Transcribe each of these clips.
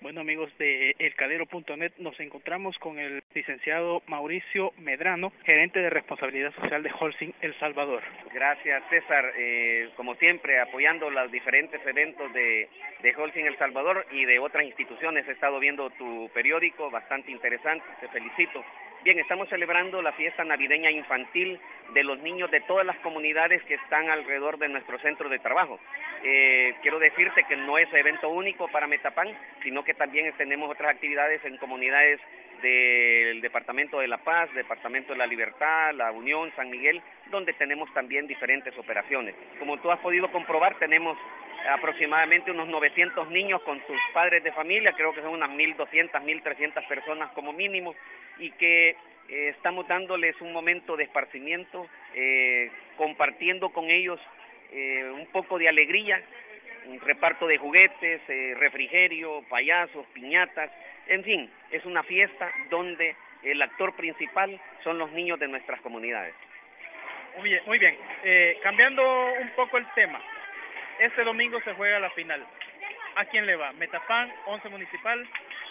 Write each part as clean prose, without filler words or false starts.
Bueno, amigos de elcalero.net, nos encontramos con el licenciado Mauricio Medrano, gerente de responsabilidad social de Holcim El Salvador. Gracias, César. Como siempre, apoyando los diferentes eventos de Holcim El Salvador y de otras instituciones. He estado viendo tu periódico, bastante interesante, te felicito. Bien, estamos celebrando la fiesta navideña infantil de los niños de todas las comunidades que están alrededor de nuestro centro de trabajo. Quiero decirte que no es evento único para Metapán, sino que también tenemos otras actividades en comunidades del Departamento de La Paz, Departamento de la Libertad, La Unión, San Miguel, donde tenemos también diferentes operaciones. Como tú has podido comprobar, tenemos aproximadamente unos 900 niños con sus padres de familia, creo que son unas 1.200, 1.300 personas como mínimo, y que estamos dándoles un momento de esparcimiento, compartiendo con ellos un poco de alegría, un reparto de juguetes, refrigerio, payasos, piñatas, en fin, es una fiesta donde el actor principal son los niños de nuestras comunidades. Muy bien. Cambiando un poco el tema, este domingo se juega la final. ¿A quién le va? ¿Metapán, Once Municipal?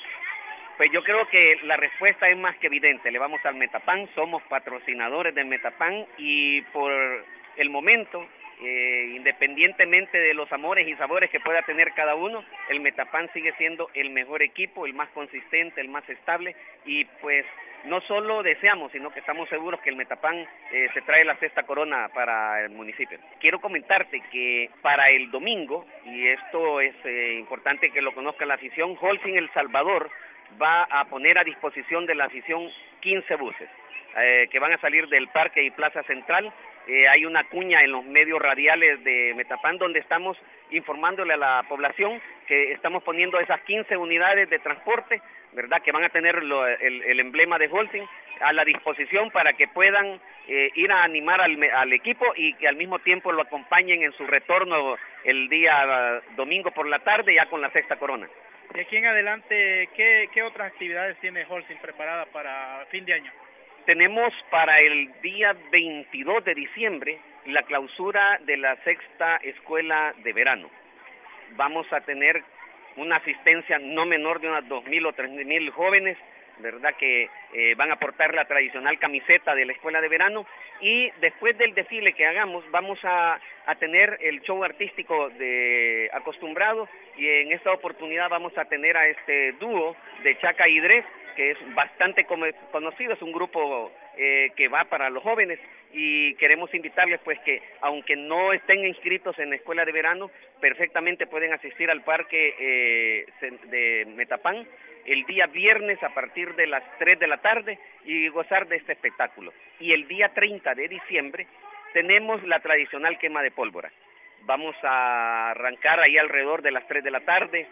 Pues yo creo que la respuesta es más que evidente, le vamos al Metapán, somos patrocinadores del Metapán y por el momento, independientemente de los amores y sabores que pueda tener cada uno, el Metapán sigue siendo el mejor equipo, el más consistente, el más estable y pues no solo deseamos, sino que estamos seguros que el Metapán se trae la sexta corona para el municipio. Quiero comentarte que para el domingo, y esto es importante que lo conozca la afición, Holcim El Salvador va a poner a disposición de la afición 15 buses que van a salir del Parque y Plaza Central. Hay una cuña en los medios radiales de Metapán donde estamos informándole a la población que estamos poniendo esas 15 unidades de transporte, ¿verdad?, que van a tener el emblema de Holcim a la disposición para que puedan ir a animar al equipo y que al mismo tiempo lo acompañen en su retorno el día domingo por la tarde ya con la sexta corona. De aquí en adelante, ¿qué otras actividades tiene Holcim preparada para fin de año? Tenemos para el día 22 de diciembre la clausura de la sexta escuela de verano. Vamos a tener una asistencia no menor de unas 2.000 o 3.000 jóvenes, ¿verdad?, que van a portar la tradicional camiseta de la escuela de verano y después del desfile que hagamos vamos a tener el show artístico acostumbrado y en esta oportunidad vamos a tener a este dúo de Chaca y Dres, que es bastante conocido, es un grupo que va para los jóvenes y queremos invitarles pues que aunque no estén inscritos en la escuela de verano, perfectamente pueden asistir al parque de Metapán el día viernes a partir de las 3 de la tarde y gozar de este espectáculo. Y el día 30 de diciembre tenemos la tradicional quema de pólvora. Vamos a arrancar ahí alrededor de las 3 de la tarde.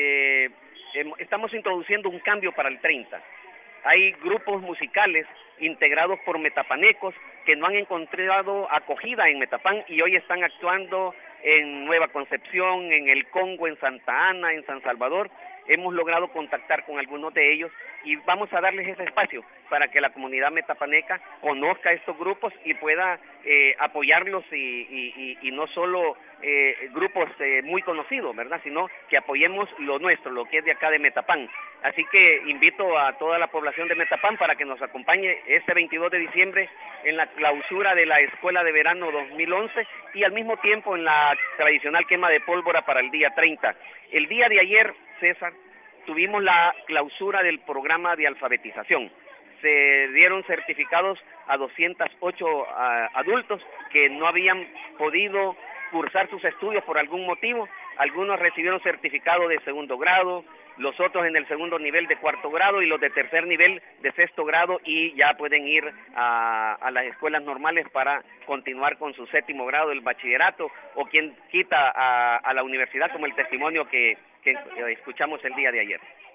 Estamos introduciendo un cambio para el 30. Hay grupos musicales integrados por metapanecos que no han encontrado acogida en Metapán y hoy están actuando en Nueva Concepción, en El Congo, en Santa Ana, en San Salvador. Hemos logrado contactar con algunos de ellos y vamos a darles ese espacio para que la comunidad metapaneca conozca estos grupos y pueda apoyarlos y no solo grupos muy conocidos, ¿verdad?, sino que apoyemos lo nuestro, lo que es de acá de Metapán. Así que invito a toda la población de Metapán para que nos acompañe este 22 de diciembre en la clausura de la Escuela de Verano 2011 y al mismo tiempo en la tradicional quema de pólvora para el día 30. El día de ayer, César, tuvimos la clausura del programa de alfabetización. Se dieron certificados a 208 adultos que no habían podido cursar sus estudios por algún motivo. Algunos recibieron certificado de segundo grado, los otros en el segundo nivel de cuarto grado y los de tercer nivel de sexto grado y ya pueden ir a las escuelas normales para continuar con su séptimo grado del bachillerato o quien quita a la universidad, como el testimonio que escuchamos el día de ayer.